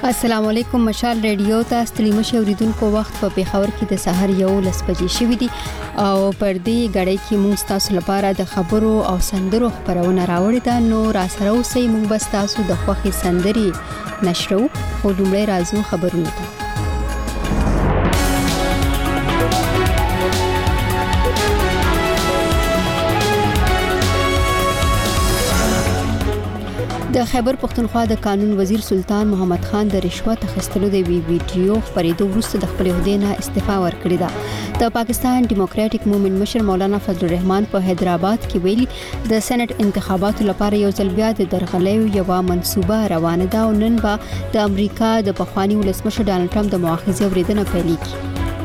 السلام علیکم. مشال ریډیو ته ستړي مشه اوریدونکو وخت په پیښور کې د سحر 11 بجې شوې دي او پر دې غړې کې موږ تاسو لپاره د خبرو او سندرو خبرونه راوړی دا. نو را سره اوسئ، موږ بس تاسو د خوښي سندري نشرو خو لومړی راځو خبرونه ته. د خیبر پختونخوا د قانون وزیر سلطان محمد خان د رشوت اخیستلو د ویډیو خبرېدو وروسته د خپل عہدې نه استعفا ورکړې ده. د پاکستان ډیموکراټک موومېنټ مشر مولانا فضل الرحمن په حیدرآباد کې ویلي د سېنات انتخاباتو لپاره یو ځل بیا د درغلیو یو منصوبه روانه ده او نن به د امریکا د پخوانی ولسمشر ډانلډ ټرمپ د مؤاخذې اوریدنه پیلېږي.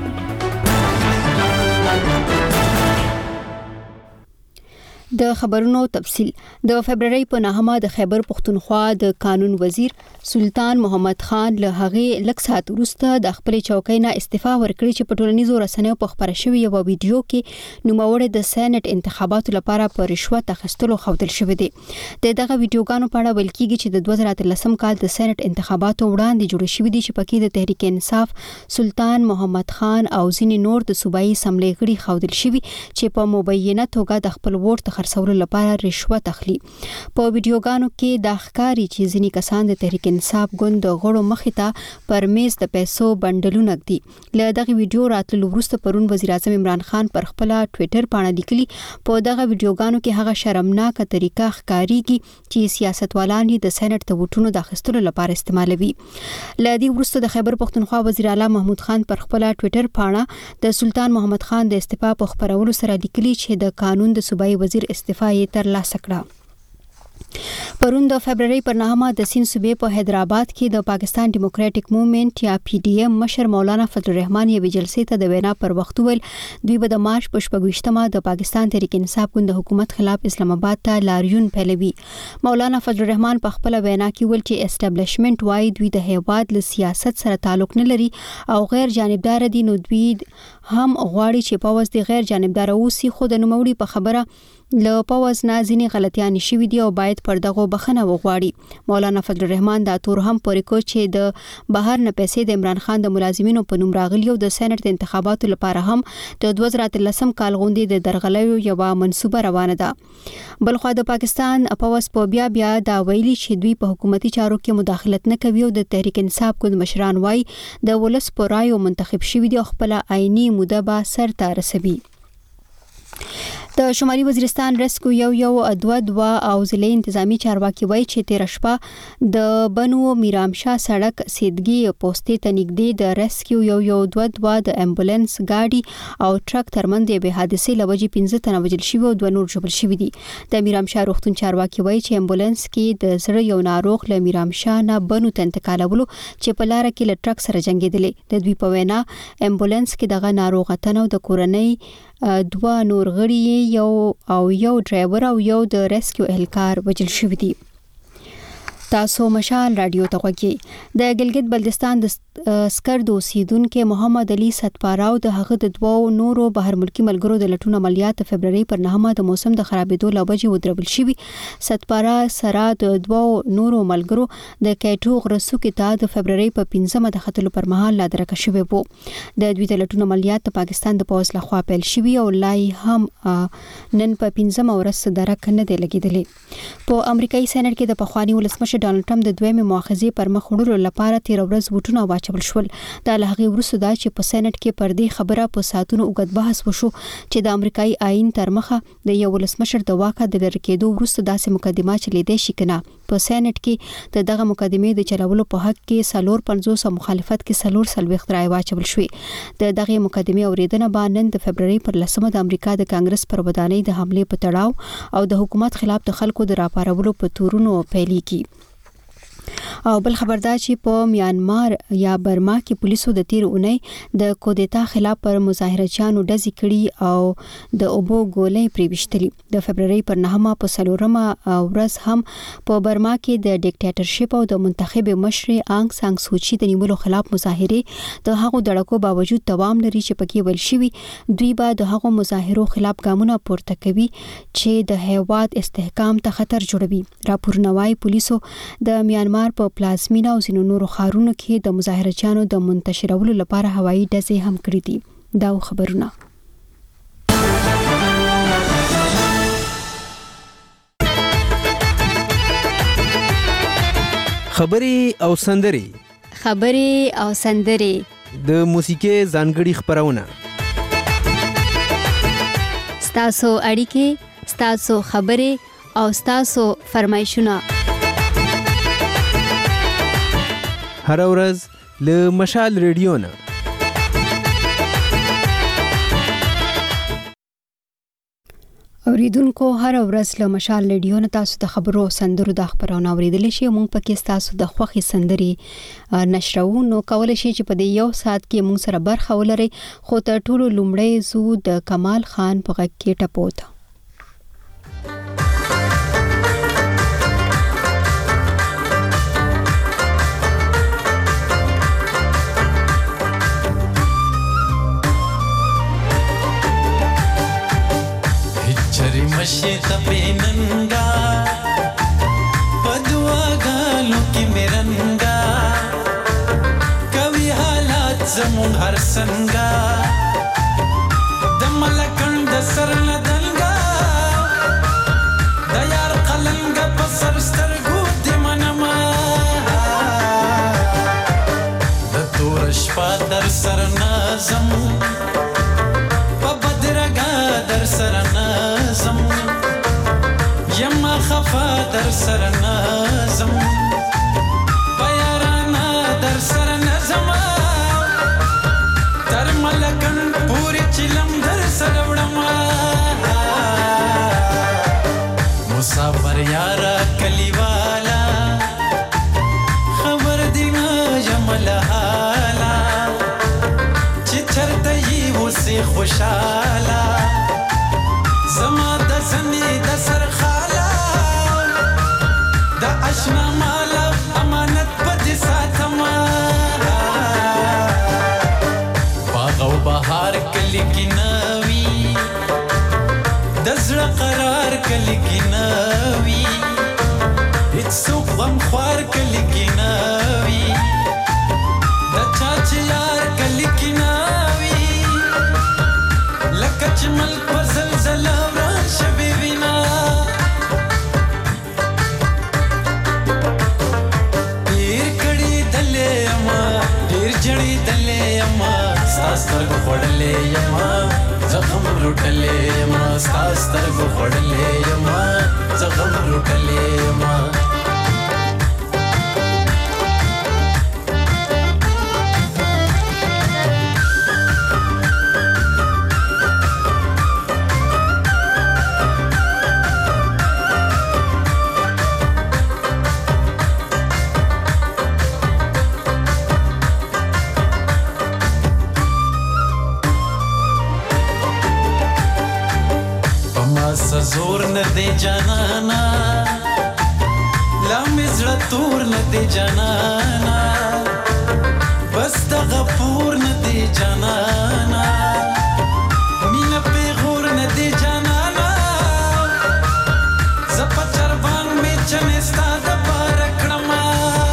د خبرونو تفصیل. د فبرवरी په 9 د خیبر پختونخوا د قانون وزیر سلطان محمد خان له هغه لږ ساعت وروسته د خپل چوکۍ نه استعفا ورکړي چې په ټولنیزو رسنیو په خبره شوی یو ویډیو کې نوموړی د سېنات انتخاباتو لپاره په رشوت اخیستلو خوندل شوی دی. دغه ویډیوګانو په اړه ویل کیږي چې د 2013 کال د سېنات انتخاباتو وړاندې جوړ شوی دي چې پکې د تحریک انصاف سلطان محمد خان او ځینې نور د صوبایي اسمبلی غړي خوندل شوی چې په مبینه توګه د خپل ووټ خرڅولو لپاره رشوت اخلي. په ویډیوګانو کې د ښکاری چې ځینې کسان د تحریک انصاف ګوند غړو مخې ته پر میز د پیسو بندلونه ږدي. له دغه ویډیو راتلو وروسته پرون وزیر اعظم عمران خان پر خپل ټوئیټر باندې لیکلي په دغه ویډیوګانو کې هغه شرمناک طریقه ښکاریږي چې سیاستوالان د سېنات ته ووټونو د اخیستلو لپاره استعمالوي. له دې وروسته د خیبر پختونخوا وزیر اعلی محمود خان پر خپل ټوئیټر باندې د سلطان محمد خان د استعفا په خبرولو سره لیکلي چې د قانون د صوبایي وزیر استعفا یې ترلاسه کړه. پرون د فبرवरी پر 9 د سین صوبې په حیدرآباد کې د پاکستان ډیموکراټک موومېنټ یا پی ډی ایم مشر مولانا فضل الرحمن یوې جلسې ته د وینا پر وخت ویل دوی به د مارچ په 28مه د پاکستان تحریک انصاف ګوند د حکومت خلاف اسلام آباد ته لاریون پیلوي. مولانا فضل الرحمن په خپل وینا کې ویل چې اسټابلیشمنت وايي دوی د هیواد له سیاست سره تعلق نه لري او غیر جانبدار دي، نو دوی هم غواړي چې پوز د غیر جانبدار اوسي، خو د نوموړي په خبره له پوز نه ځینې غلطیان شوي دي او باید پر دغه بخنه وغواړي. مولانا فضل الرحمن دا تور هم پورې کو چې د بهر نه پیسې د عمران خان د ملازمینو په نوم راغلي او د سېنات انتخاباتو لپاره هم د 2013 کال غونډې د درغلیو یو منصوبه روانه ده. بلخو د پاکستان پوز په بیا دا ویلي چې دوی په حکومتي چارو کې مداخلت نه کوي او د تحریک انصاف ګوند مشران وايي د ولس په رایو منتخب شوي دي او خپل عیني موده به سر ته رسوي. د شمالي وزیرستان ریسکو یو 22 او ضلعي انتظامی چارواکي وایي چې تیر شپه د بنو میرامشاه سړک سیدګي پوسټې ته نږدې د ریسکو یو 22 د امبولانس ګاډي او ټرک ترمنځ د حادثې لوجې 15 تنه وژل شوي او 2 نور ژوبل شوي دي. د میرامشاه روغتون چارواکي وایي چې امبولانس کې د زړه یو ناروغ له میرامشاه نه بنو ته انتقالولو چې په لار کې له ټرک سره جنگیدلې. د دوی په وینا امبولانس کې دغه ناروغ تنه او د کورنۍ 2 نور غړي یو ډرایور او یو د ریسکیو اهلکار وژل شوی دي. تاسو مشال رادیو ته غوږی. د ګلګت بلتستان د سکرد اوسیدونکو محمد علي ستپاراو د هغه د 2 نورو بهر ملکی ملګرو د لټون عملیات فبرवरी پر 9 د موسم د خرابېدو لوجې ودرول شوی. ستپارا سره د 2 نورو ملګرو د کېټو غرسو کې ته د فبرवरी په 15 د خطلو پر مهال لا درک شوی وو. د دوی د لټون عملیات د پاکستان د پوز لخوا پیل شوی او لای هم نن په 15 ورځ درک نه دی لګیدلې. په امریکایي سېنات کې د پخوانی ولسمشر ډانلډ ټرمپ د دویمه مؤاخذې پر مخ وړلو لپاره 13 ورځې وټونه واچول شول. دا له هغې وروسته دا چې په سېنات کې پر دې خبره په ساعتونو اوږد بحث وشو چې د امریکایي آئین تر مخه د یو ولسمشر د واکه د لرې کېدو وروسته داسې مقدمه چلیدای شي کنه. په سېنات کې د دغه مقدمې د چلولو په حق کې 450 او مخالفت کې 440 رای واچول شوې. د دغه مقدمې اوریدنه به نن د فبرवरी پر 10 د امریکا د کانګرس پر ودانۍ د حمله په تړاو او د حکومت خلاف د خلکو د راپارولو په تورونو پیلېږي. او بل خبردار چې په میانمار یا برما کې پولیسو د تیر اونۍ د کودتا خلاف پر مظاهرچیانو ډزې کړي او د اوبو ګولۍ پریوشتلي. د فبرवरी پر 9 په 4مه ورځ هم په برما کې د ډیکټیټرشپ او د منتخب مشر آنګ سان سوچي د نیولو خلاف مظاهره د هغو دړکو باوجود دوام لري چې پکې ول شوی. دوی به د هغو مظاهرو خلاف ګامونه پورته کوي چې د هیواد استحکام ته خطر جوړوي. راپورنوای پولیسو د میانمار په پلازمینه او ځینو نورو ښارونو کې د مظاهرچیانو د منتشرولو لپاره هوایي ډزې هم کړې دي. دا خبرونه خبرې او سندرې د موسیقي ځانګړي خبرونه ستاسو اړیکې، ستاسو خبرې او ستاسو فرمایشونه هر ورځ له مشال ریډیو نه. اوریدونکو هر ورځ له مشال ریډیو نه تاسو د خبرو سندرو د خبرونه اوریدلی شئ. موږ پکې تاسو د خوښي سندري نشرو. نو کولای شئ چې په دې یو ساعت کې موږ سره برخه ولرئ. خو تر ټولو لومړی زو د کمال خان په غږ کې ټپوت. मशे तपेनंगा पदवा गालों की मिरंगा कवि हालात जमुन हर संगा दमलकंड सरन दंगा दयार कलंगा पसर स्तरगु दिमनमा दतोरश पादर सरना जम पबदरगा दर सरना यमा खफा दर सर नज़म प्याराना दर सर नज़म तर मलकन पूरी चिलम दर सर वड़मा मुसाफर यारा कलीवाला खबर दिना जमल हाला चिचर तही उसे खुशाला زما د سنې د سر خاله د اشنا مال امانت پدې ساتما باغ او بهار کلی کی نوي د زړه قرار کلی کی نوي هیڅ غم خوار کلی کی نوي د چاچ یار کلی کی نوي لکه چې ملک په زلزله سترګو خړلې یما زخم روټلې یما سترګو خړلې یما زخم روټلې یما زور نه دی جانانا لامزړه تور نه دی جانانا بس د غفور نه دی جانانا مینه پیغور نه دی جانانا زپا چربان می چنستا د بارکړما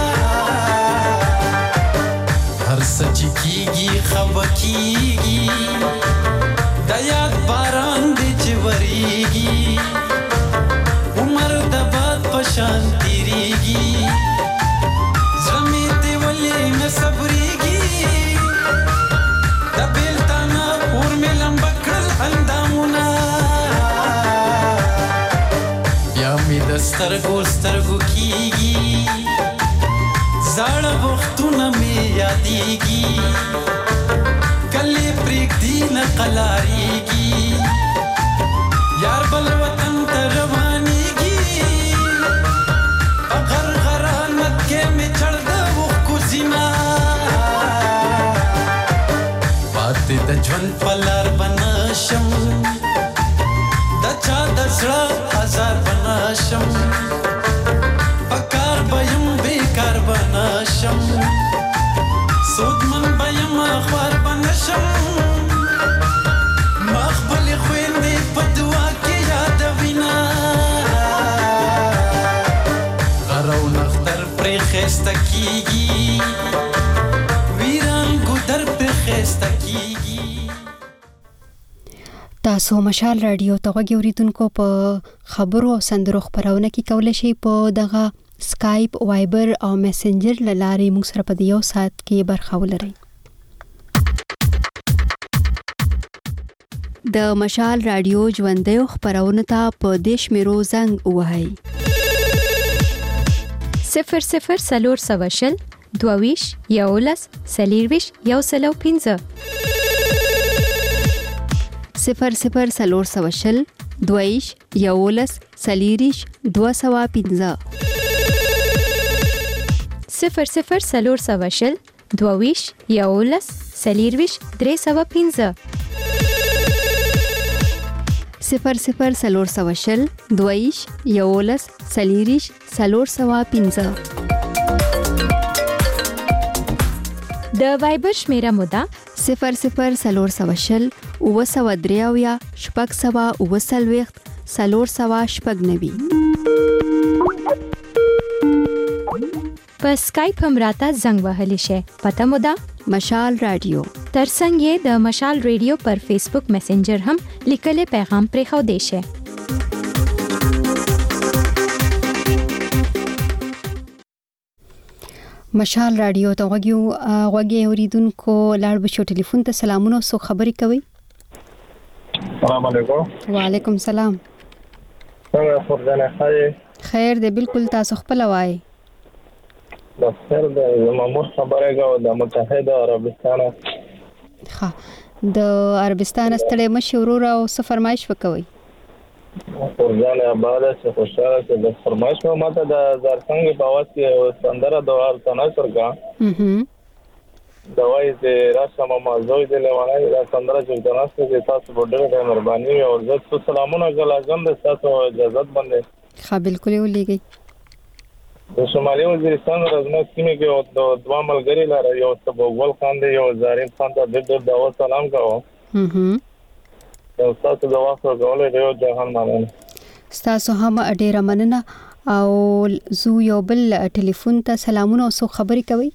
هر سچ کیږي خب کیږي د یاد باران دی چوریږي عمر د باد پشان تیریږي زمي ته ولې نه صبرېږي د بیلتانا اور مې لمبکړل اندامونه بیا مې د سترګو کیږي زاړه وختونه مې یادېږي کله پرېږدي نه قلاریږي یار بل وطن ته روانېږي په غرغرانت کې مې چړ د اوښکو زینا پاتې د ژوند په لار به نشم د چا د زړه ازار به نشم په کار به یم بېکار به نشم سودمن به یم خوار به نشم ما خپلې خویندې په دعا کې یادوینه غره او نختر پرې ښایسته تاسو مشال رادیو ته غوږی اوریدونکو په خبرو او سندرو خبرونه کې کولای شي په دغه سکایپ، وایبر او میسنجر لارې موږ سره په یو ساعت کې برخه ولرئ. د مشال رادیو ژوندۍ خبرونه ته په دیش میرو زنګ وهاي 00 22 یولس سلیرویش یو سلو 15 00 22 یولس سلیریش 215 00 22 یولس سلیرویش 315 00 22 یولس سلیریش 315 د وایبر شمیره مودا 00 اوسودریاویا شپږ سوا اوسلويخت سلور سوا شپږ نوي. په سکایپ هم راته زنګ وهلی شي. پته مودا مشال رادیو. ترڅنګ یې د مشال رادیو پر فیسبوک میسنجر هم لیکل پیغام پرې خو دی شي. مشال رادیو ته غوږی اوریدونکو لاړ بشو ټلیفون ته سلامونه سو خبري کوي. السلام علیکم. وعلیکم السلام. څنګه فرزانه خیر دی بالکل تاسو خپل وای. د خیر د مامور خبره غو د متحده عربستان. ها د عربستان ستړي مشورور او څه فرمایش وکوي. فرزانه بالا څه خوشاله چې د فرمایش په ماته د زرڅنګ په واس کې سندره د ور تناسر کا. دوای دې راسمه موضوع دې لوانه د سندره چې تناسر کې تاسو په ډېره مهرباني او عزت سلامونه غلاګم د تاسو اجازه باندې. ها بالکل ولېږي. د شمالي وزیرستان رزمه سیمه کې د دوه ملګری لاره یو تبوغل خان دی یو زارین خان ته د دعوت سلام کاوه. تاسو د واسو غولې دیو جهان مانه. تاسو هم ډېر مننه او زو یو بل ټلیفون ته سلامونه او سو خبري کوي.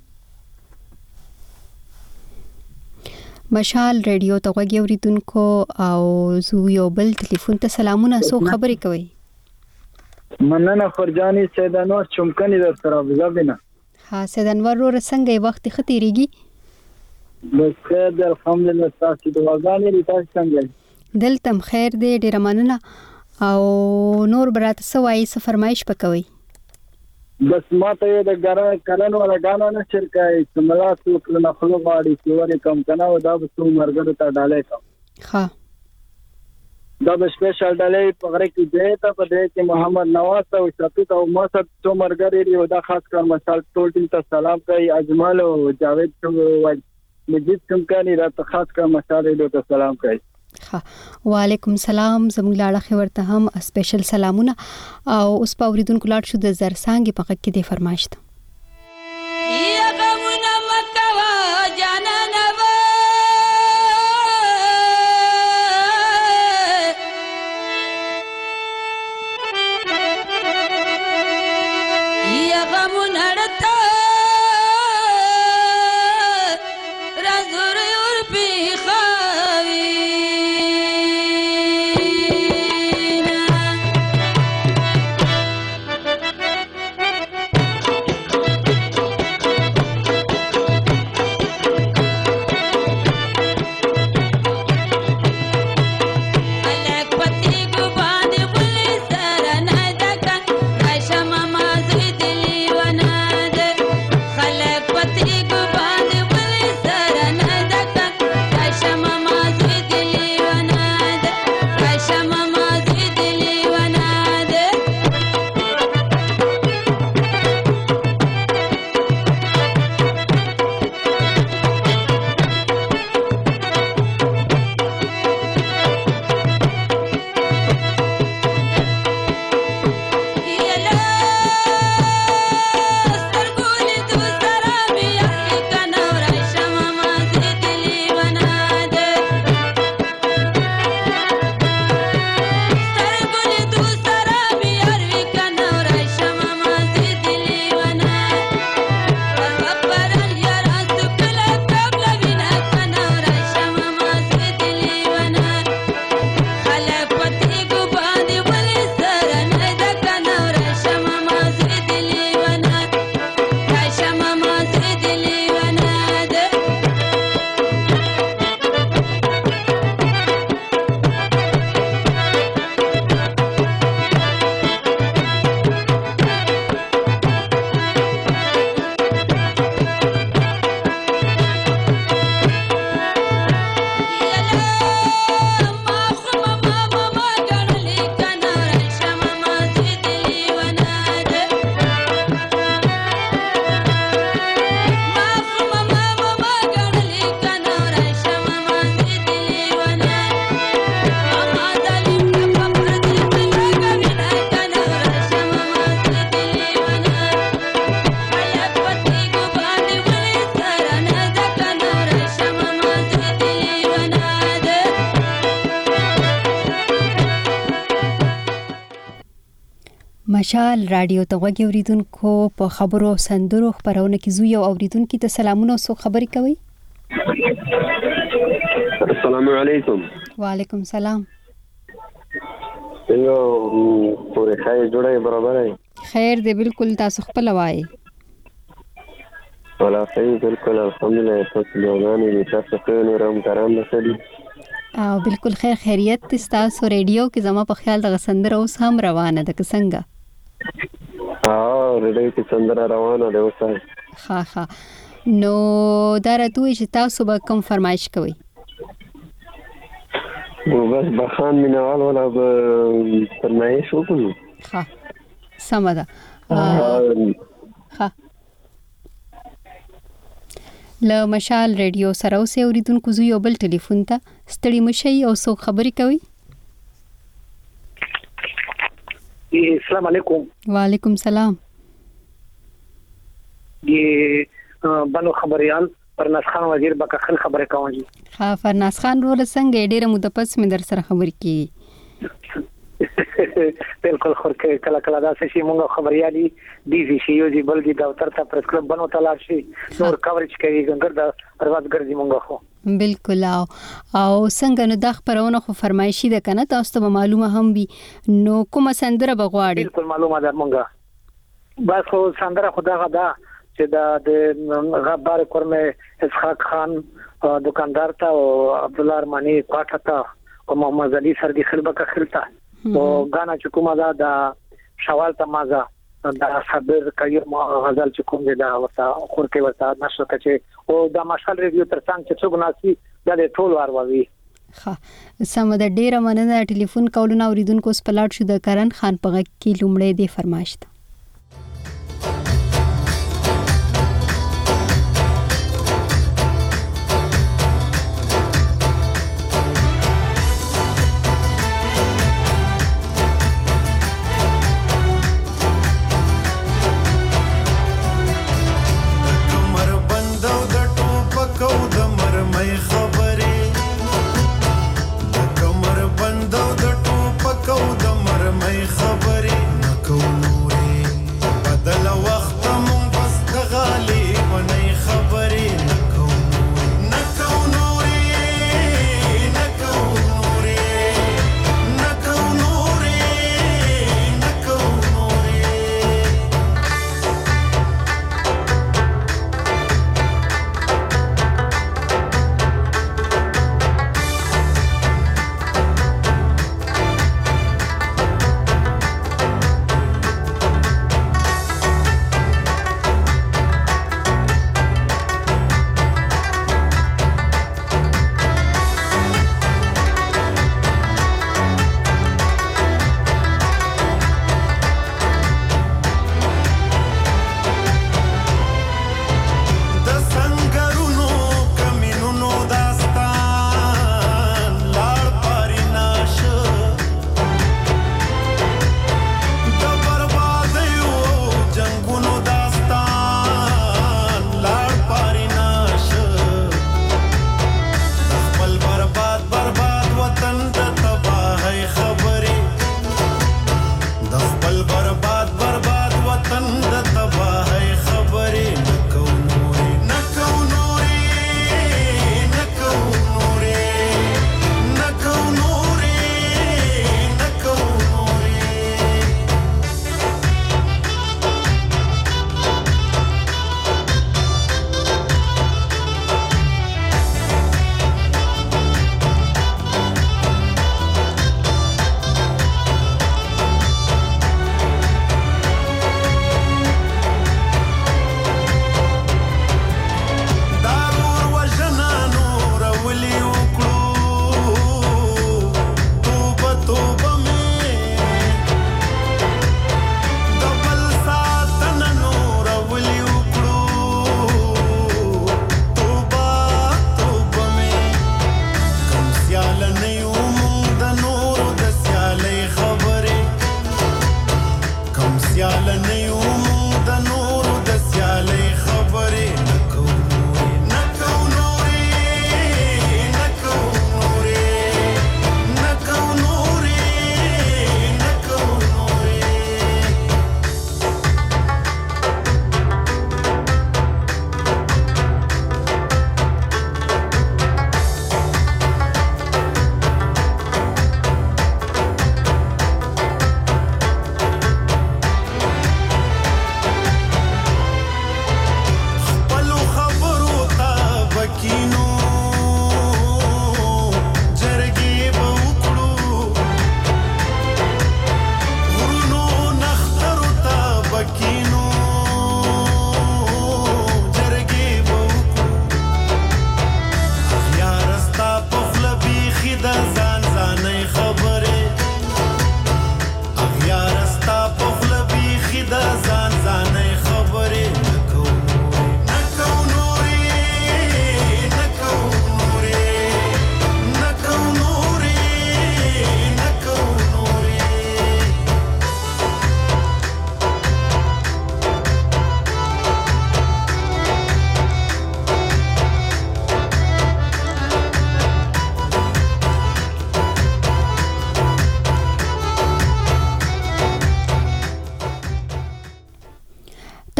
مشال رادیو ته غوږی اوریدونکو او زو یو بل ټلیفون ته سلامونه سو خبري کوي. مننه فرجاني سیدانور چمکني در سره وزابینه. ها سیدانور ور څنګه وخت ختیریږي؟ بس خیر الحمدلله تاسو دعاګانې تاسو څنګه؟ دلته خیر دی ډیر مننه او نور برات سوای څه فرمایش پکوي. بس ما ته د ګرا کلن ولا غانا نه شرکای سملات وکړه خلک واړي چې ورې کم کنه او دا به څو مرګ ته ډالې کا. ها دا به سپیشل ډالې په غره کې دی ته په دې کې محمد نواز او شفیق او مسعود څو مرګ لري دا خاص کار مثال ټول ټیم ته سلام کوي. اجمل او جاوید څو مجید چمکانی راته خاص کار مثال ته سلام کوي. ها وعلیکم السلام زموږ لاړه ورته هم سپیشل سلامونه او اوس په اوریدونکو لاړ شو د زرسانګ په کې د فرمایش ته. یا غمونه مکوا جانانه و یا غمونه رتا مشال رادیو ته وګورئ اوریدونکو په خبرو سندرو خبرونه کې زو یو اوریدونکو ته سلامونه او خبرې کوي. السلام علیکم. وعلیکم السلام. یو پورې خیر جوړه برابر ہے. خیر دې بالکل تاسو خپل وایي. ولا خیر بالکل الحمدلله تاسو له تاسو خیر نورم کرام نشدي. او بالکل خیر خیریت تاسو ریډیو کې زما په خیال د سندره اوس هم روانه ده که څنګه؟ ریډیو کې سندره روانه ده اوس. ها نو دا راته چې تاسو به کوم فرمایش کوئ؟ بس بخان مینوال ولا به فرمایش وکړو. ها سمه ده. ها له مشال ریډیو سره اوسې اوریدونکو زو یو بل ټلیفون ته ستړي مشي او څوک خبرې کوي. السلام علیکم. وعلیکم السلام. بنو خبريال فرناس خان وزیر بکه خل خبره کوم جی. ها فرناس خان رول څنګه ډیره مده پس مې در سره خبرې کی. بالکل خورکه کله کله دا شي مونږ خبريالي دي شي یو دی بل دی دفتر ته پریس کلب بنو تلار شي نور کورج کوي څنګه دا پرواز ګرځي مونږ خو. بالکل او څنګه نو د خبرونه خو فرمایشي ده کنه تاسو ته معلومه هم وي نو کومه سندره بغواړي؟ بالکل معلومه ده مونږه بس خو سندره خدا غدا چې دا د غبار کورمه اسحاق خان دکاندار ته او عبد الله ارمانی کوټه ته او محمد علي سردي خلبکه خلتا او غانا چې کومه دا شوال تمازه دا صبر کوي غزل چې کوم دا وتا خورکه وتا نشو کچه او دا مشال ریډیو تر څنګه چې څوک ناسي دا ټول واروي. ها سم د ډیره مننه ټلیفون کولونه اوریدونکو سپلاټ شو د کرن خان په غږ کې لومړی دی فرمایش ده. خبرې نکو نورې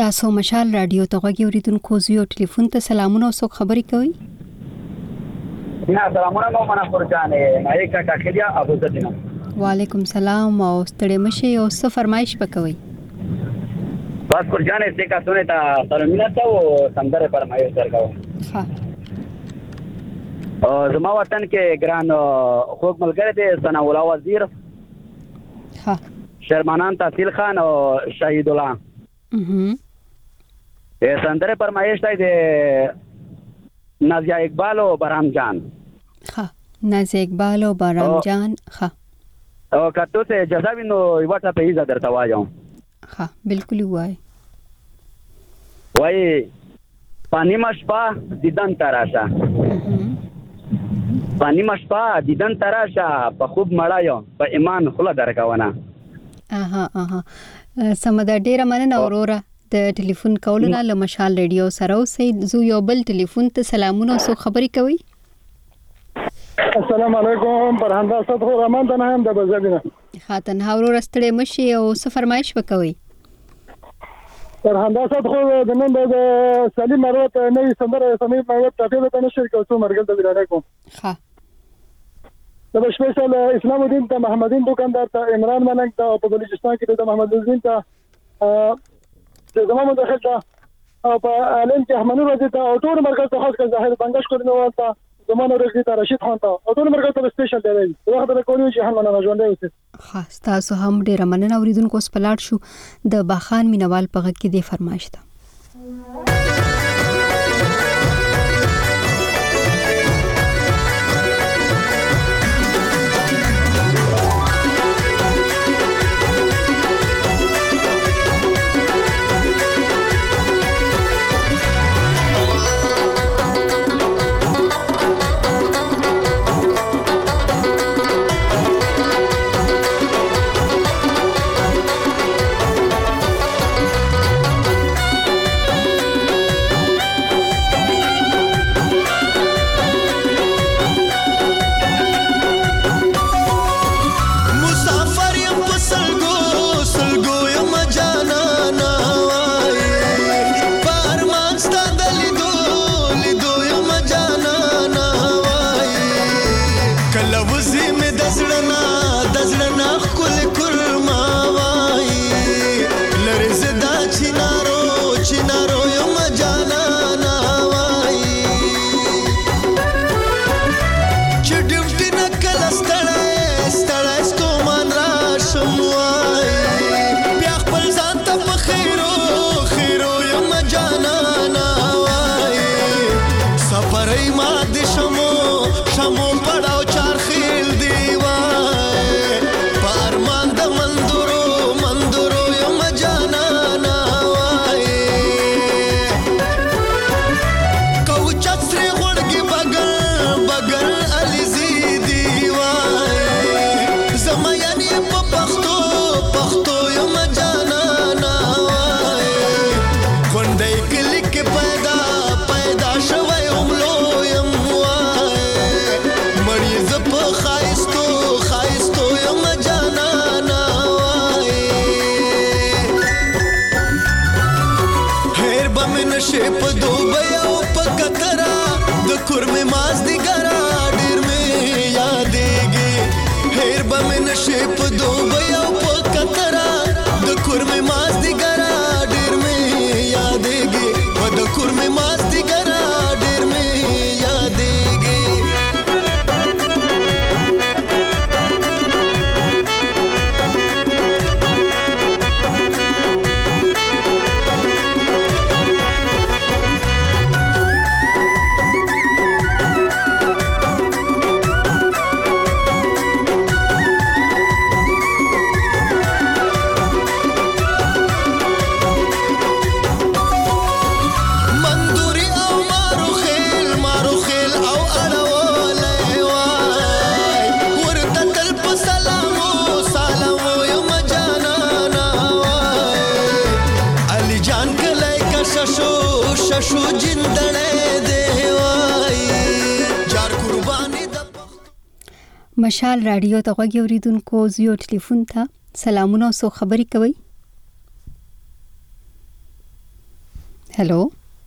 تاسو مشال رادیو ته غوږی اوریدونکو زیو ټلیفون ته سلامونه او څوک خبرې کوي؟ نه سلامونه مو منافور جانې نه یک ټاکلیا ابو زدینا. وعلیکم سلام او ستړي مشه او څه فرمایش وکوي؟ بس پر جانې څه کا سونه تا سلامونه ته او سندره فرمایش درکاو. ها زما وطن کې ګران خوږ ملګری دی ثنا الله وزیر. ها شرمانان تحصیل خان او شهید الله. سندره فرمایش دی نازیه اقبال او برام جان. ها نازیه اقبال او برام جان. ها او کتو ته اجازه وینو یوټه په ایزه درته وایم. ها بالکل وای پانی مشپا دیدن تراشه پانی مشپا دیدن تراشه په خوب مړایو په ایمان خله درکونه. سمدا ډیره مننه اورورا د ټلیفون کولونه له مشال ریډیو سره اوسې زو یو بل ټلیفون ته سلامونه او خبرې کوي. السلام علیکم برهنده صدق الرحمن ته هم د بزګنه خاتن هاورو رستړې مشي او څه فرمایش وکوي؟ برهنده صدق د نن د سلیم مروت نه سندره سمې مروت ټاټه ته نشر کوم مرګل ته ویل کوم. ها د سپیشل اسلام الدین ته محمد الدین دکاندار ته عمران ملنګ ته په بلوچستان کې د محمد الدین ته زموږ مداخله ته او په عالم کې احمد نور ته او ټول مرکز ته خاص کر ظاهر بنگش کړنه ورته زمانه ورګی ته رشید خان ته او ټول مرکز ته سپیشل دی وخت د کولیو چې هم نه ژوند دی. خاص تاسو هم ډیر مننه اوریدونکو سپلاټ شو د باخان مینوال په غږ کې دی فرمایش ده. مشال رادیو ته غوږی اوریدونکو زیو ټلیفون ته سلامونه او خبرې کوي. हेलो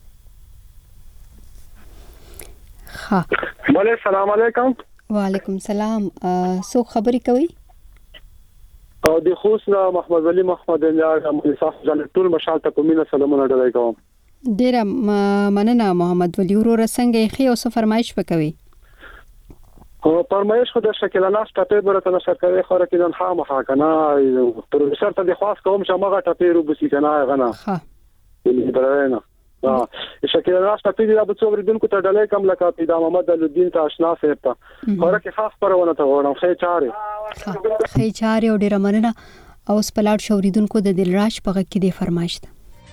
ها بله السلام علیکم. وعلیکم سلام. سو خبرې کوي او د خوسنا محمد علي محمد الله مصطفی جل ټول مشال ته کومینه سلامونه ډالای کوم. ډیره مننه محمد ولی ورور څنګه یې خو څه فرمایش وکوي. او فرمایش خو د شکل ناس ټاپې برته نشر کوي خو راکې نن خامخا کنه پروفیسور ته د خاص کوم چې ماغه ټاپې رو بسی کنه غنه ها درنه شکل ناس ټاپې د ابو څومره دونکو ته ډالای کوم لکه پیدا محمد الدین ته آشنا سره ته خو راکې خاص پرونه ته وړم خې چاره او ډیره مننه. او سپلاټ شوریدونکو د دلراج په غږ کې د فرمایش ده.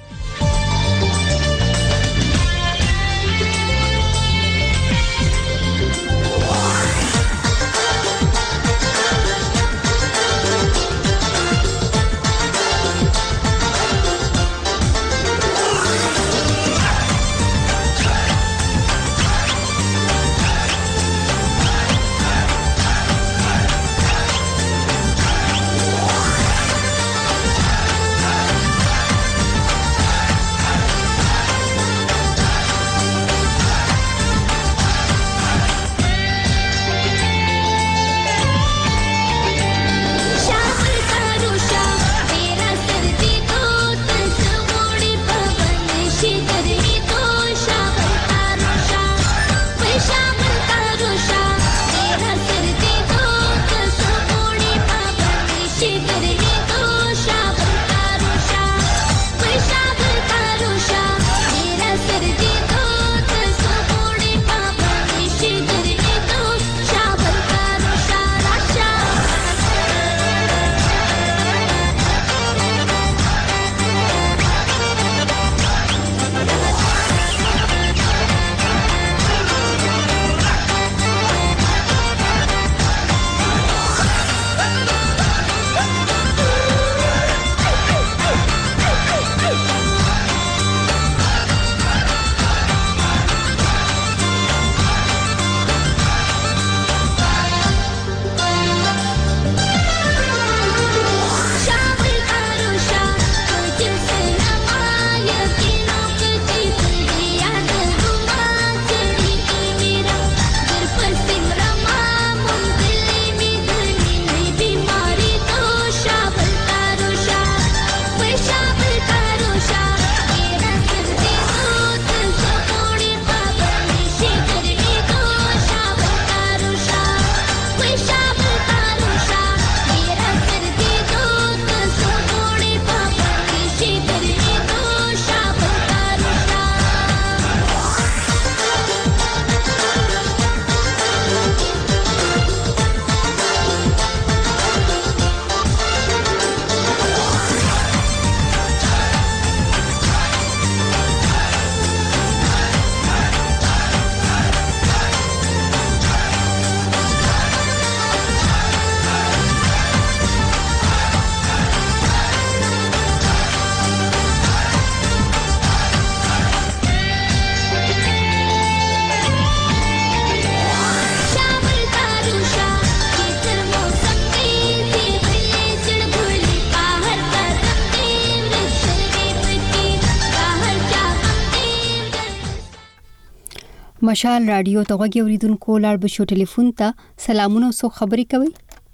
مشال رادیو ته غوږی اوریدونکو لاړ بشو ټلیفون ته سلامونه سو خبرې کوي.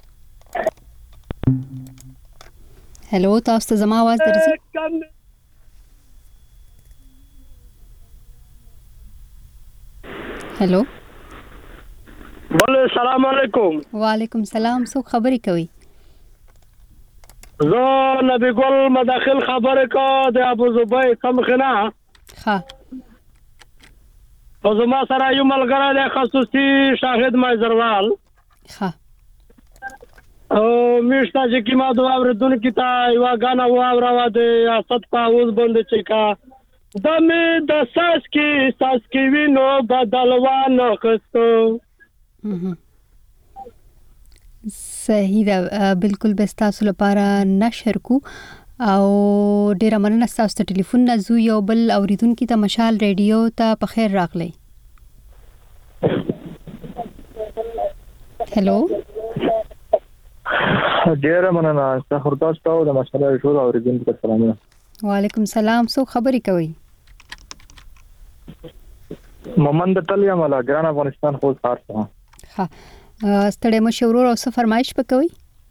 هلو تاسو ته زما आवाज درځي؟ هلو بله السلام علیکم. وعلیکم السلام. سو خبرې کوي؟ زه نبی ګل مداخل خبره کا د ابو زبیر سمخنا ها او زما سره یو ملګری د خصوصي شاهد مایزروال ها او میشته چې کیما دوه ورته تا یو غانا و اوروا د اسد پاوز بند چې کا دمه د ساس کې وینو بدلوان خستو. صحیح ده. بالکل به تاسو لپاره نشر کو او ډیر مننه تاسو ته ټلیفون نزو یو بل اوریدونکو ته مشال ریډیو ته په خیر راغلی. هلو ډیر مننه تاسو ته د مشال ریډیو اوریدونکو ته سلامونه. وعلیکم السلام. سو خبرې کوي؟ مومند تلیا مالا ګران افغانستان خو کار څه ها ستړي مشورور او څه فرمایش پکوي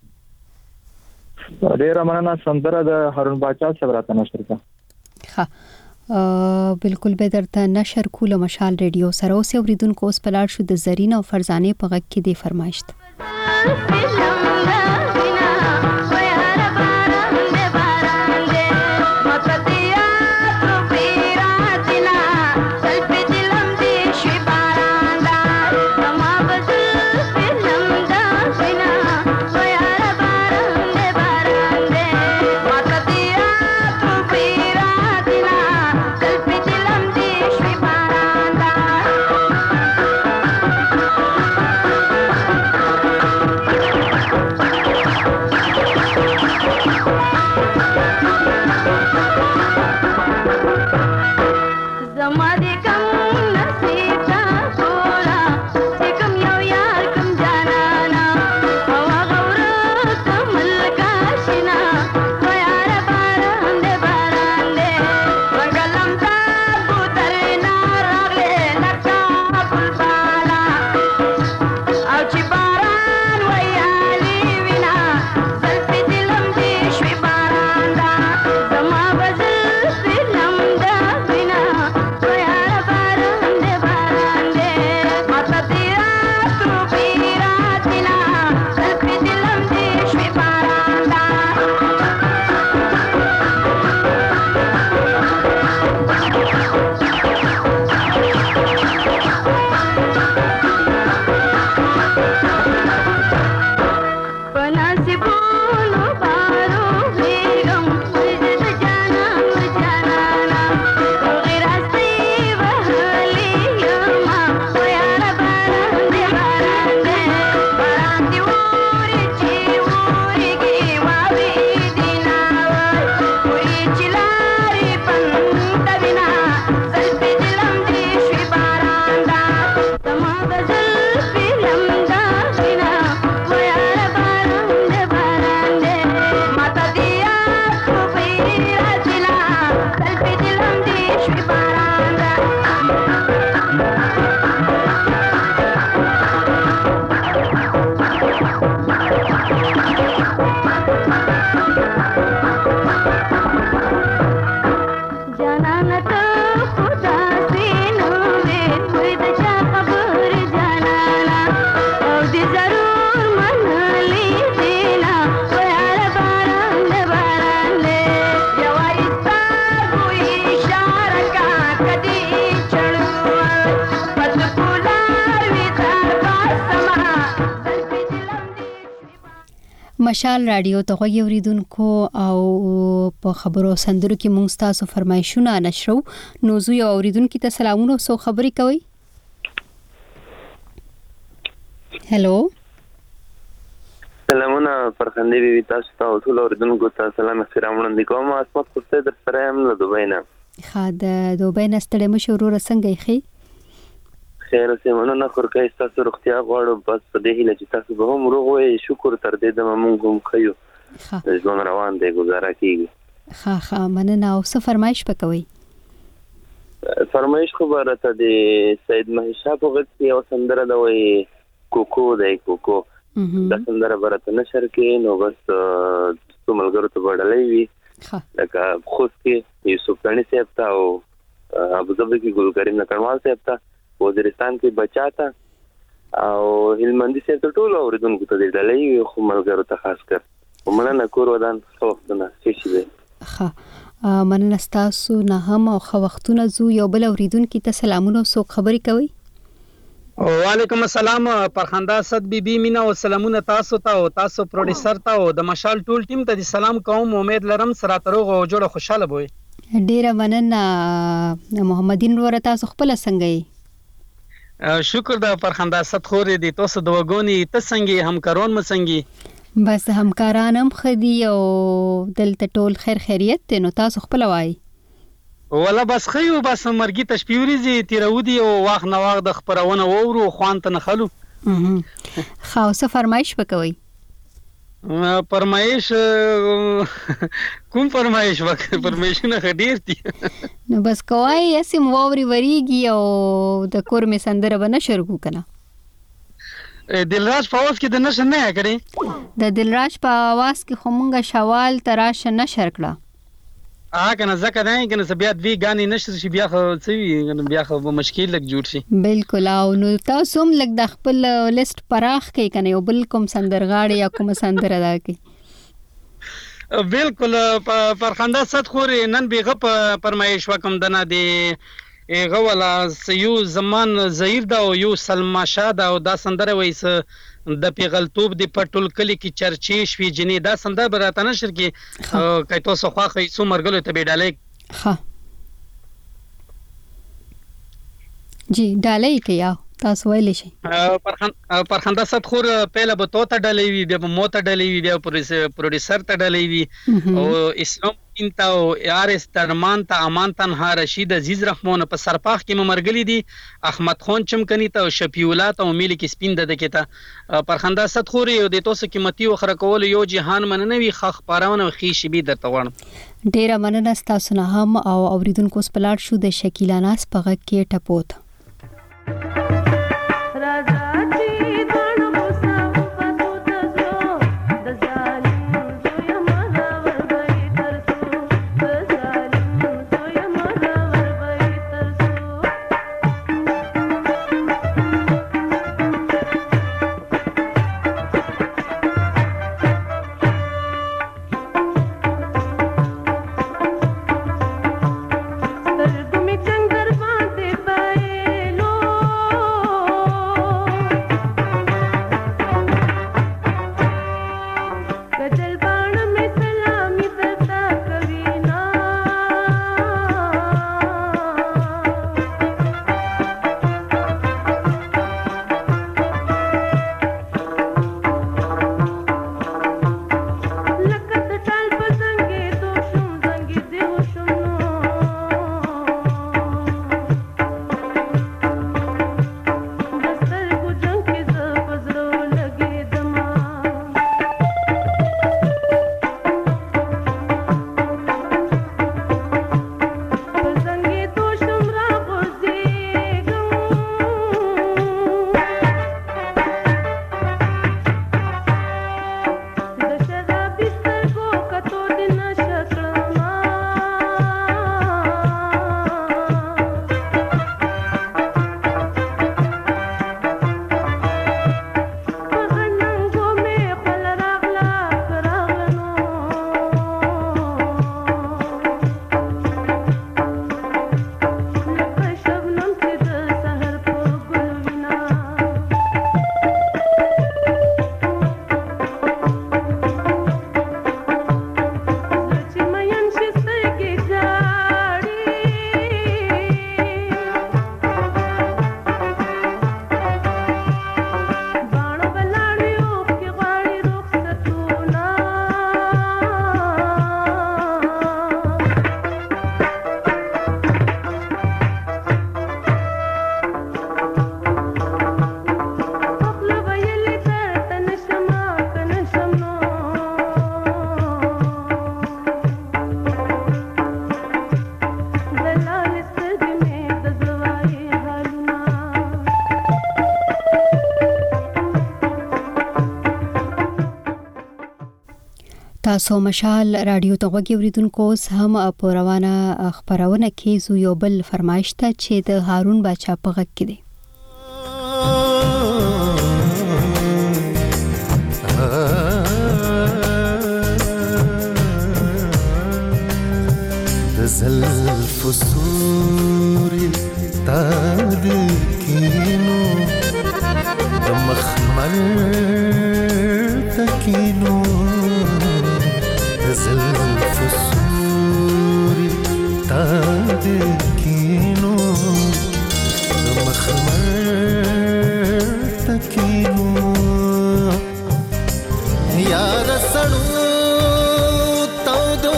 ډیر مننه سندره د هارون باچا صاحب راته نشر کا ها بالکل به درته نشر کوله مشال ریډیو سره اوس اوریدونکو اوس پلاړ شو د زرین او فرزانه په غږ کې دی فرمایش مشال رادیو ته غوږی اوریدونکو او په خبرو سندرو کې مونږ تاسو فرمایشونه نشرو نو زه یو اوریدونکو ته سلامونه او خبرې کوي هالو سلامونه فرخندې بي تاسو ته ټول اوریدونکو ته سلام احترام وړاندې کوم اسمت خپل در سره هم له دوبۍ نه د دوبۍ نه ستړي مشورور څنګه یې خیر اوسه مننه خورکای تاسو روغتیا غواړو بس په دې هیله چې تاسو به هم روغ وئ شکر تر دې د موږ هم خيو ژوند روان دی گزاره کیږي ها مننه او څه فرمایش پکوي فرمایش خبره ته د سید مهیشا په غږ یو سندره د وای کوکو د کوکو د سندره برته نشر کې نو بس څو ملګرو ته وړلې وی لکه خوست کې یوسف تانی صاحب ته او ابو ظبي کې ګل کریم نکړوال صاحب ته وزیرستان کې بچاتا او هلمندي سره ټول اوریدونکو ته ډلې خو ملګرو ته خاص کر ومننه کور ودان څوختنه شي دی ها مننه تاسو نه هم او خو وختونه زو یو بل اوریدونکو ته سلامونه او خبرې کوي وعلیکم السلام پرخنده صد بی بی مینا او سلامونه تاسو ته او تاسو پروډوسر ته او د مشال ټول ټیم ته سلام کوم امید لرم سره تروغ او جوړ خوشاله وي ډیره مننه محمدین ور تاسو خپل څنګه شکر د پرخنده صد خورې دي تاسو د وګونی ته څنګه همکارون مسنګي بس همکارانم خدي او دلته ټول خیر خیریت نو تاسو خپل وای ولا بس خيو بس مرګي تشپیوريزي تیرودي او واخ نه واخ د خبرونه وورو خوان ته نخلو خاصه فرمایش وکوي فرمایش کوم فرمایش وکړ پرمیشن خډیر دي نو بس کوای اسیم ووري وریږي او د کور می سندره بنه شروع کنه دلراج په आवाज کې د نشر نه کړی د دلراج په आवाज کې خمونګه شوال تراش نشر کړه کنه ځکه نه کنه بیا دوی غانې نشر شي بیا خو څه وي بیا خو مشکل لګ جوړ شي بالکل او نو تاسو هم لګ د خپل لیست پراخ کې کنه یو بل کوم سندرغاړي یا کوم سندره دا کې بالکل فرخنده صدخور نن بیغه فرمایش وکم دنا دی غولا یو زمان زهیر دا او یو سلما شاه دا او دا سندره وایس د پیغلتوب دی پټول کلی کی چرچې شوی جنې دا سندره براته نشر کی کای تاسو خواخې سو مرګلو ته بیډالې ها جی ډالې کیا تاسو ویلې شي پرخنده صدخور پهله به تو ته ډلې وی بیا مو ته ډلې وی بیا پروډوسر ته ډلې وی او اسلام انت او ارس ترمان ته امان تنها رشید عزیز رحمان په سرپاخ کې مرګلی دي احمد خان چمکنی ته او شفیع الله ته او ملک سپین د کېته پرخنده صدخور یو د تاسو قیمتي وخره کول یو جهان مننوي خخ پارونه او خي شبي درته وړم ډیره مننه تاسو نه هم او اوریدونکو سپلاټ شو د شکیلا ناس پغه کې ټپوت تاسو مشال رادیو ته وګورئ اوریدونکو هم په روانه خبرونه کې زو یو بل فرمایش ته چې د هارون باچا په غږ کې دی د زلف سوري تاد کینو د مخمل تکینو زلف سوري تاد کینو مخمر تکینو یار سړو تو دو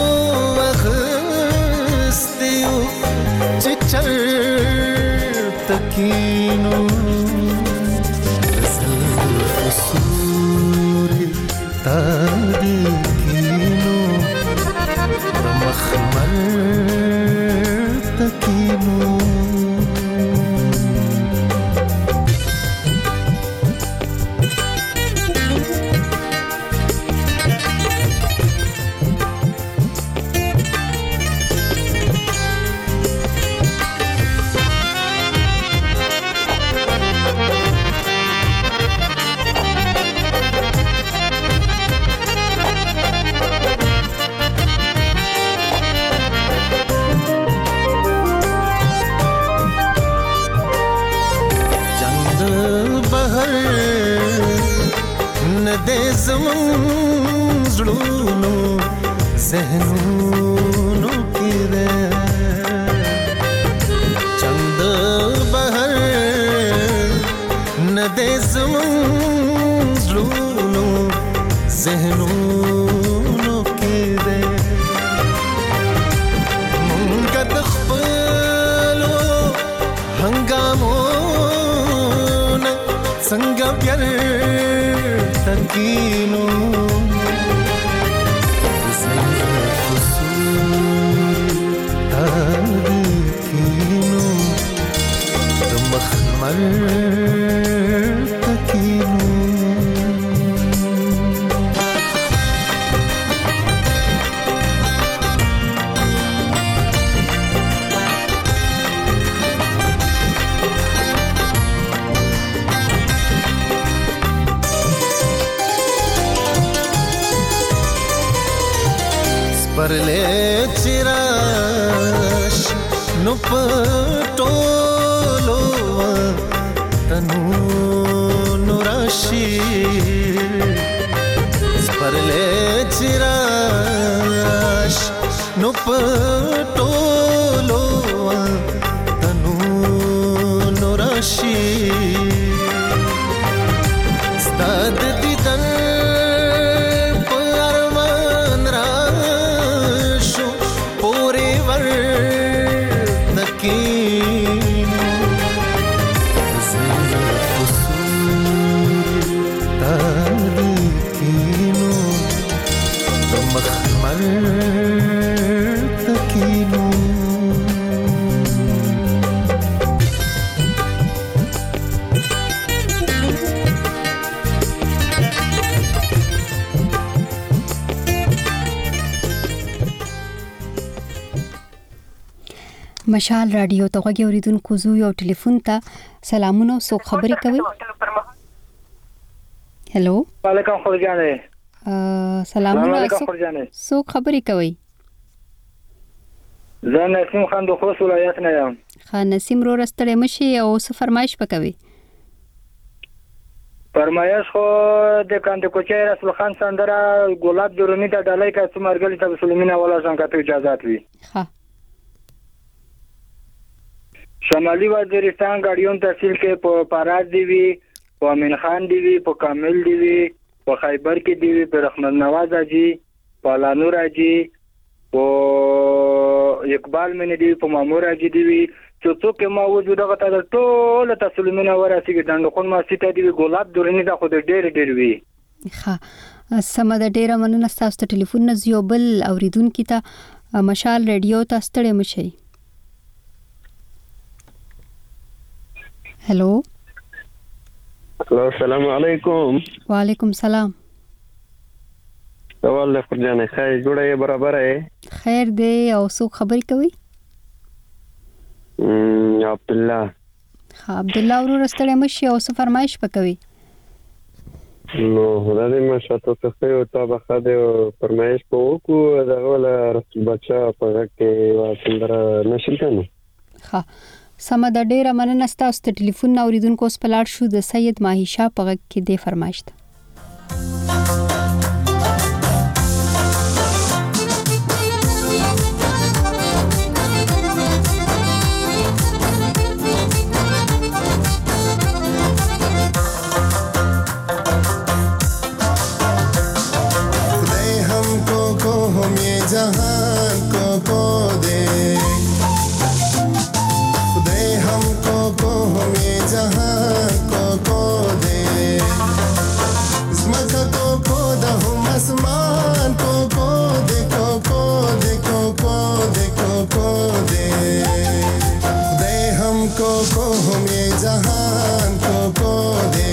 مخستیو چچر تکینو زلف سوري تاد کینو مخمل تکینو دے زمون زړونو ذهنونو کې ده چند بهر نه دے زمون زړونو ذهنونو کې ده مونږ د خپلو هنګامو څنګه پیار تکینو څنګه قصور تکینو د مخمل تکینو परले चिराश नु पटोलो तनु नुराशी परले चिराश नु पटोलो तनु नुराशी स्ताद दिदन مشال رادیو ته غوږی اوریدونکو زو یو ټلیفون ته سلامونه سو خبرې کوي هلو وعلیکم خورجانې سلامونه سو خبرې کوي زه نسیم خان د خوست ولایت نه یم خان نسیم رو رستړې مشي او څه فرمایش پکوي فرمایش خو د کاند کوچي رسول خان سندره ګلاب درونی ته ډالۍ کا څمرګل ته سلیمینه ولا څنګه ته اجازه وي ها شمالي وزیرستان غاډیون تحصیل کې په پاراز دی وی په امین خان دی وی په کامل دی وی په خیبر کې دی وی په رحمت نواز اجي په لانور اجي په اقبال منی دی په مامور اجي دی وی څوک ما وجود غته ټول تسلیمونه ورسیږي دندخون ما سیته دی ګلاب درنی دا خو ډېر وی ها سم د ډېر مننه تاسو ته ټلیفون نه زیوبل اوریدونکو ته مشال رادیو ته ستړي مشي हेलो السلام علیکم وعلیکم سلام سوال له فرجانه خیر جوړه برابر ہے خیر دی او څو خبرې کوي عبد الله ورو رستړې مشي او څه فرمایش پکوي نو هغه ما شاته څه یو تابخه دی فرمایش کوو دا ولا رسول بچا په کې واسندره نشل کنه ها سم د ډیره مننه تاسو ته ټلیفون اوریدونکو سپلاړ شو د سید ماهیشا په کې د فرمایش خدای हमको को हम ये जहान को दे जहां को दे इसमें तो कोको द हम आसमान कोको दे कोको दे कोको दे कोको दे दे हमको को हम ये जहान कोको दे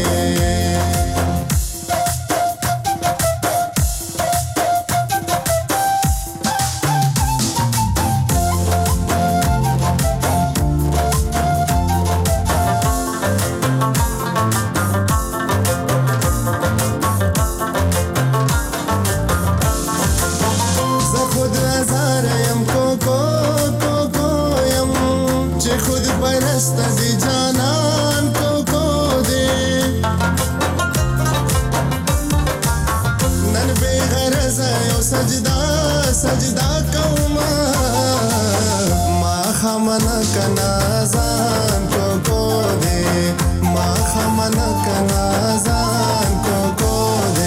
सजदा कौमा मा खमना कनाजान कोको दे मा खमना कनाजान कोको दे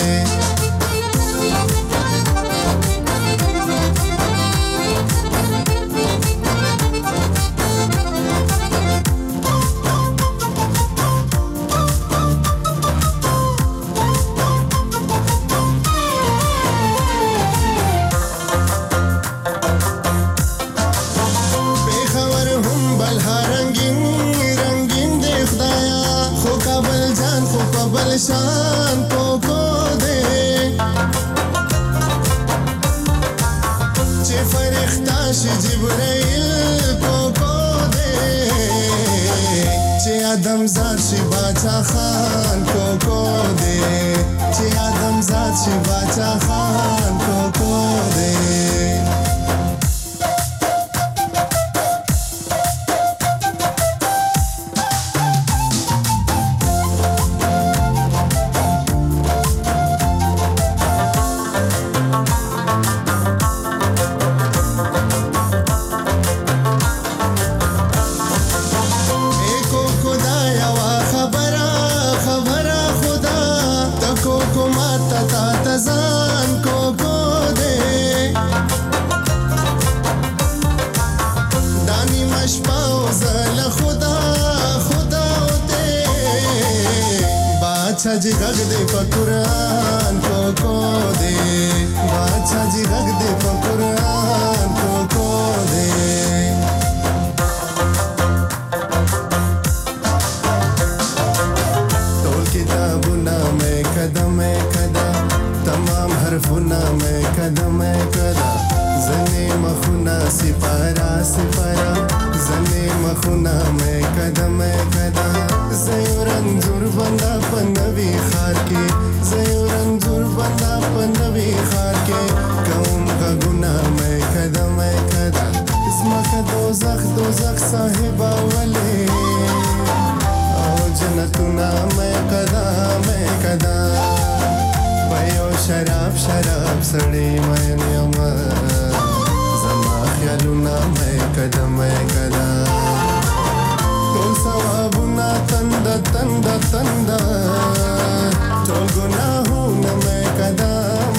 शान कोको दे चे फरिख्ता शी जिब्राइल कोको दे चे आदम ज़ात शी बादशाह खान कोको दे चे आदम ज़ात शी बादशाह खान कोको दे जी गग दे कुरान कोको दे बादशाह जी गग दे कुरान कोको दे तोल किताबुना में कदम तमाम हरफुना में कदम कदा जने मखुना सिपारा सिपारा जने मखुना में कदम कदा ज़यूरंजुर बंदा पन्नवी खार के ज़यूरंजुर बंदा पन्नवी खार के कौम का गुनाह में कदम कदा इसमा का दोज़ख साहिबा वले और जन्नतुना में कदा पयो शराब सड़ी मैं नियमा ज़मा ख्यालुना में कदम कदा सवाबुना तंदा टोल गुनाहों में कदा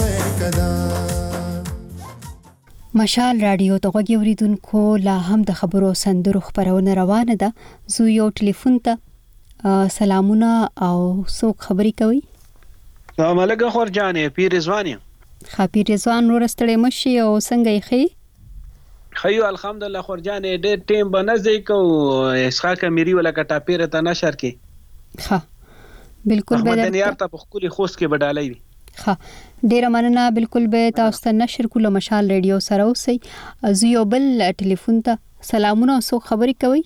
مشال رادیو ته غوږی اوریدونکو لا هم د خبرو سندرو خبرونه روانه ده زو یو ټلیفون ته سلامونه او څوک خبري کوي سلام علیکم خور جانې پیر رضوان خپیر رضوان ورستړې مشي او څنګه یې خي خیو الحمدلله خور جانې ډېر ټیم بنځي کو اسحاق اميري ولا کټا پیر ته نشر کې ها بالکل به د یار ته په خولي خوست کې بدالای وي ها ډیر مننه بالکل به تاسو ته نشر کوله مشال ریډیو سره اوسئ زیو بل ټلیفون ته سلامونه او څوک خبري کوي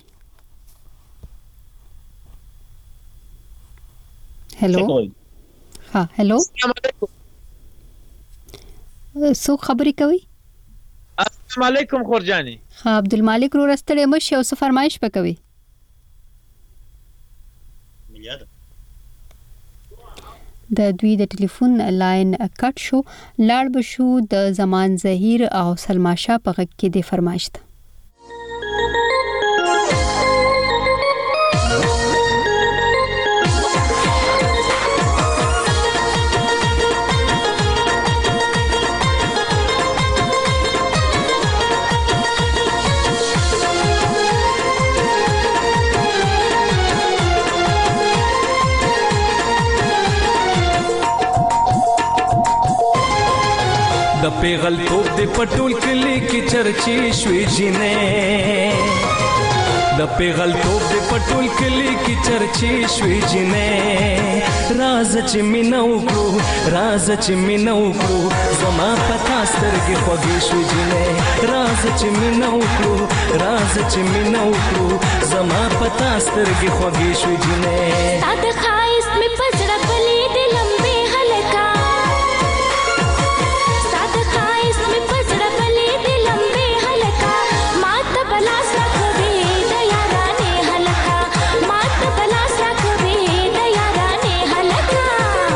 هلو ها هلو السلام علیکم څوک خبري کوي السلام علیکم خورجانی ها عبدالمالک رو رستړې مشه او څه فرمایش وکوي د دوی د ټلیفون لاین کټ شو لاړ بشو د زمان زهیر او سلما شاه په غږ کې د فرمایش ته د پیغل توپ د پټول کلی کی چرچی شوي جنې د پیغل توپ د پټول کلی کی چرچی شوي جنې راز چې مینو کړو راز چې مینو کړو زما پتا سترګې خوږې شوي جنې راز چې مینو کړو راز چې مینو کړو زما پتا سترګې خوږې شوي جنې ساده خایس می پزړه بلې د لمبه هلکا ساده خایس می پزړه بلې د لمبه هلکا مات بلا سکوي د یارانه هلکا مات بلا سکوي د یارانه هلکا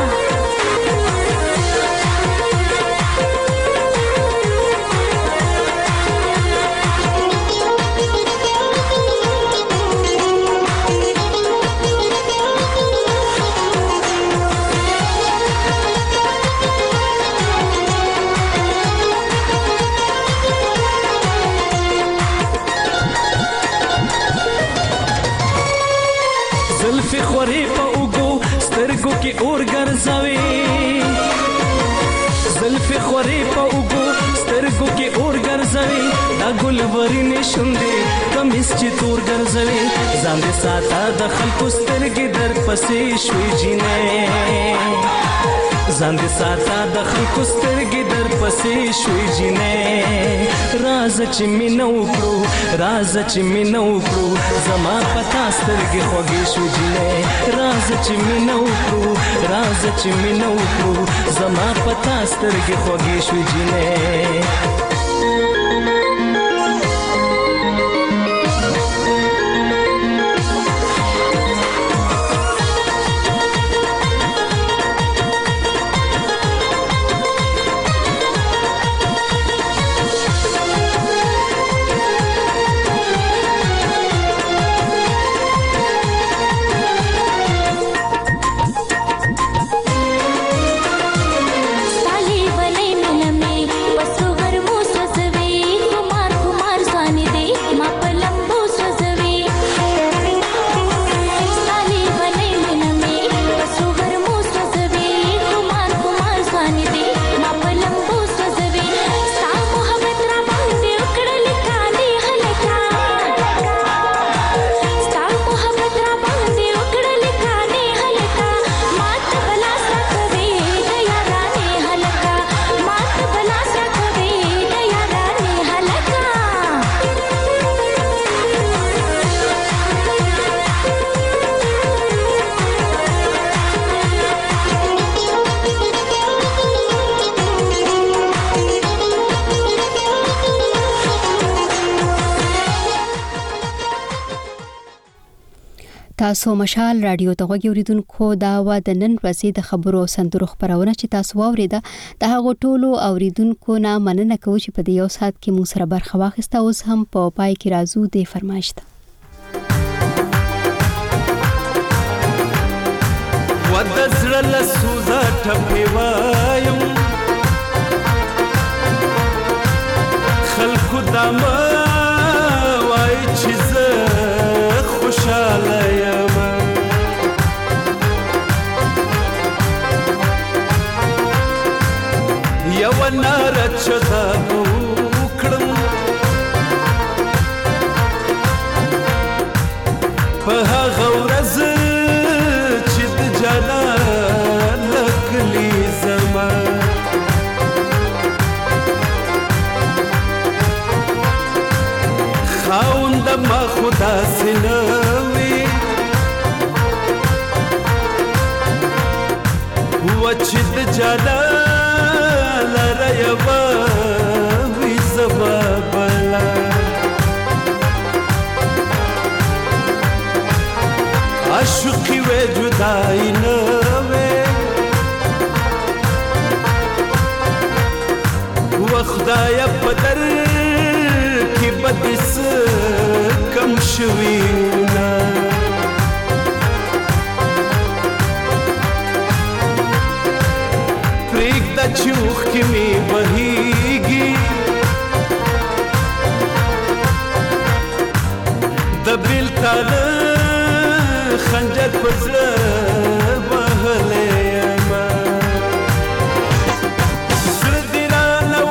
زلفی خوری پا اوگو سترگو کی اور گرزوی زلفی خوری پا اوگو سترگو کی اور گرزوی دا گل ورین شنده کمیس چی تور گرزوی زانده ساتا دا خلکو سترگی در پسی شوی جینه زانده ساتا د خلکو سترګې در پسې شوي جینې راز چې مینه وکړو راز چې مینه وکړو زما پتا سترګې خوږې شوي جینې راز چې مینه وکړو راز چې مینه وکړو زما پتا سترګې خوږې شوي جینې تاسو مشال رادیو ته غوږی اوریدونکو دا و د نن ورځې د خبرو سندرو خبرونه چې تاسو واوریده د هغو ټولو اوریدونکو نه مننه کوم چې په دې یو ساعت کې موږ سره برخه واخیسته اوس هم په پای کې راځو د فرمایش ته ودزړه لسوزه ټپې وایم خلکو دمه وای چې زه خوشاله یم یو ناره چې دا وکړم په هغه ورځ چې د جانان له کلي زما خاوند ما خدا سنوي وچې د جانان لره یوه وي زما بلا عاشقي وې جدایي نه وې وخدایه په در کې به دې څه کم شوي نه پرېږده چې اوښکې مې بهیږي د بېلتانه خنجر پر زړه وهلی یمه زړه دې رانه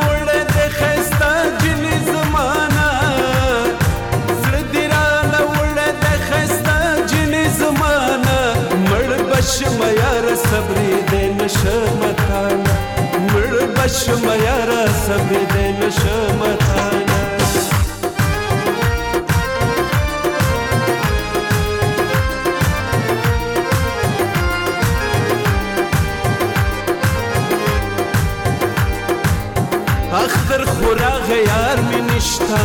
بشم یارا صبر دې نشم تانا اختر خوراغ یار می نشتا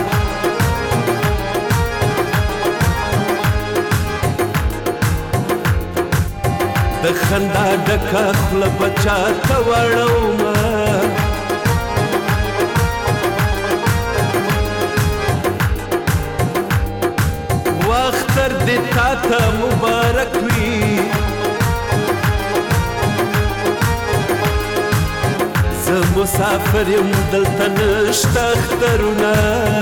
د خندا ډکه خوله بچا ته وړومه واختر دې تا ته مبارک وي زه مسافر یم دلته نشته اخترونه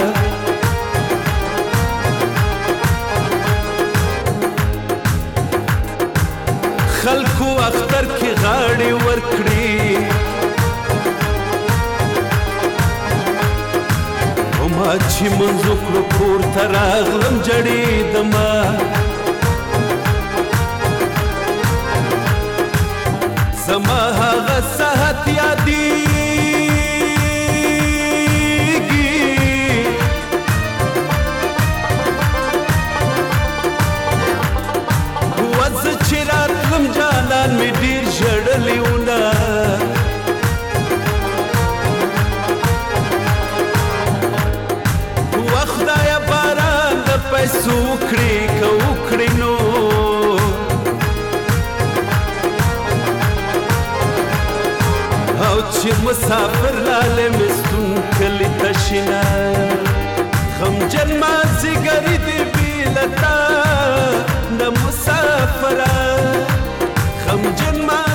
خلکو اختر کې غاړې ورکړي او ما چې منځو کړو کور ته راغلم جړېدمه زما هغه ساعت یادېږي وزه چې راتلم جانان مې ډېر ژړلی ونه خدایه باران د پیسو وکړي که وکړي نو او چې مسافر لاله مستون کلی تشینا غمجن مازیګری دی بیلتا د مسافر غمجن ما